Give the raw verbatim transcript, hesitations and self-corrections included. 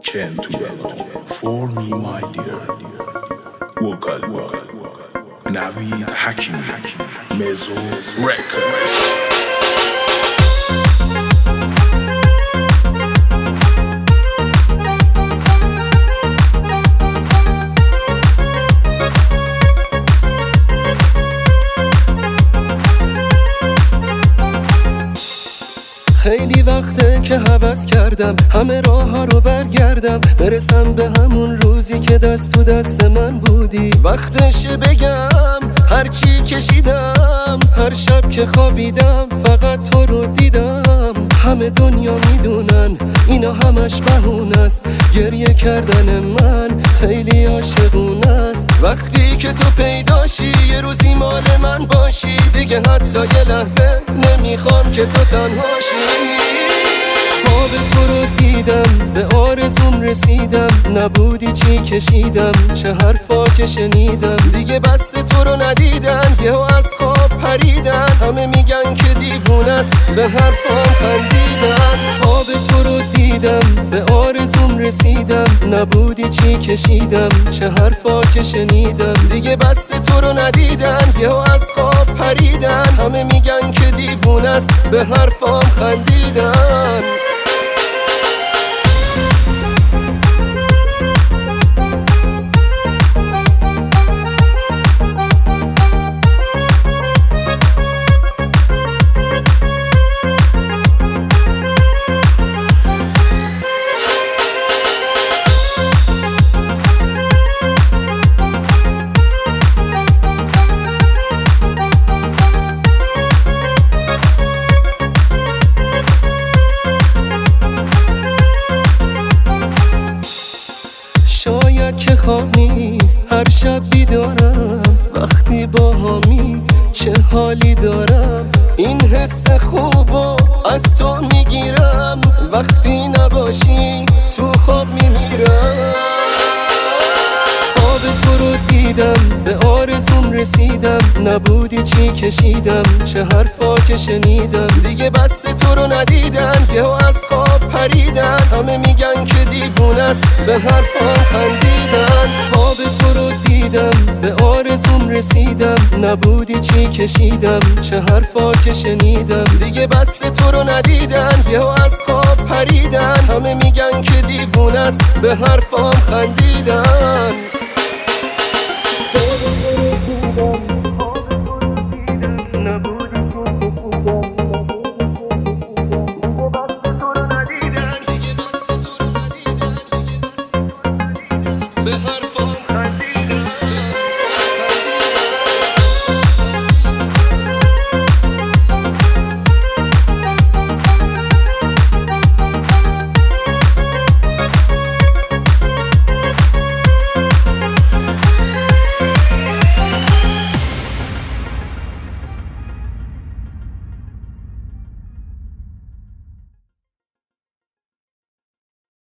Came to alone for me my dear وقال وقال نوید حکیمی مزو رکورد. خیلی وقته که هوس کردم همه راه ها رو برگردم، برسم به همون روزی که دست تو دست من بودی. وقتشه بگم هرچی کشیدم، هر شب که خوابیدم فقط تو رو دیدم. همه دنیا میدونن اینا همش بهونه است، گریه کردن من خیلی عاشقونه است. وقتی که تو پیداشی یه روزی مال من باشی، دیگه حتی یه لحظه نمیخوام که تو تنهاشی. خواب تو رو دیدم به آرزوم رسیدم، نبودی چی کشیدم چه حرفا که شنیدم. دیگه بس تو رو ندیدن یهو از خواب پریدن، همه میگن که دیوونه است به حرفام خندیدن. خواب تو رو دیدم به آرزوم رسیدم، نبودی چی کشیدم چه حرفا که شنیدم. دیگه بس تو رو ندیدن یهو از خواب پریدن، همه میگن که دیوونه است به حرفام خندیدن. شاید که خواب نیست هر شب بیدارم، وقتی با همی چه حالی دارم. این حس خوبو از تو میگیرم، وقتی نباشی تو خواب میمیرم. خواب تو رو دیدم به آرزوم رسیدم، نبودی چی کشیدم چه حرفا که شنیدم. دیگه بس تو رو ندیدن یهو از خواب پریدن، همه میگن که دیوونه است به حرفام خندیدن. خواب تو رو دیدم به آرزوم رسیدم، نبودی چی کشیدم چه حرفا که شنیدم. دیگه بس تو رو ندیدن یهو از خواب پریدن، همه میگن که دیوونه است به حرفام خندیدن.